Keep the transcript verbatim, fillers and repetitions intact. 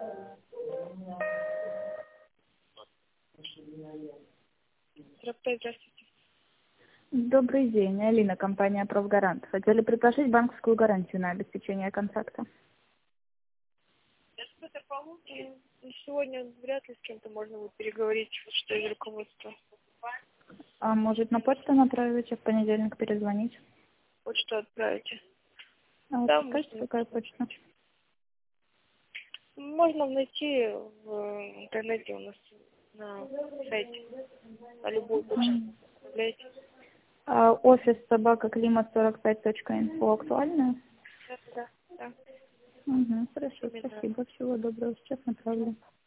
Здравствуйте. Добрый день, Алина, компания «Профгарант». Хотели предложить банковскую гарантию на обеспечение контракта. Сегодня вряд ли с кем-то можно будет переговорить, что из руководства. А может, на почту направить, а в понедельник перезвонить? Почту отправите. А Да, подскажите, можно. какая почта? Можно найти в интернете у нас на сайте. На любую почту отправляйте. А офис собака климат сорок пять точка инфо актуальная? Да, да, да. Угу, хорошо, Именно. спасибо. Всего доброго. Сейчас направлю.